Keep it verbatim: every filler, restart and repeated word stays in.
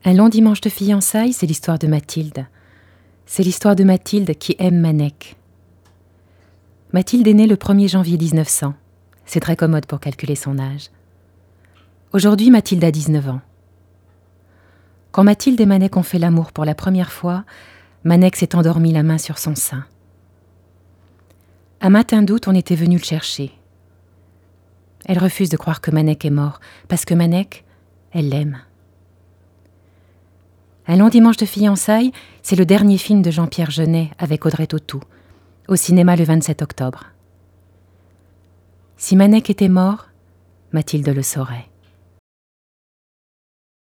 Un long dimanche de fiançailles, c'est l'histoire de Mathilde. C'est l'histoire de Mathilde qui aime Manek. Mathilde est née le premier janvier mille neuf cents. C'est très commode pour calculer son âge. Aujourd'hui, Mathilde a dix-neuf ans. Quand Mathilde et Manek ont fait l'amour pour la première fois, Manek s'est endormi la main sur son sein. Un matin d'août, on était venu le chercher. Elle refuse de croire que Manek est mort, parce que Manek, elle l'aime. Un long dimanche de fiançailles, c'est le dernier film de Jean-Pierre Jeunet avec Audrey Tautou, au cinéma le vingt-sept octobre. Si Manek était mort, Mathilde le saurait.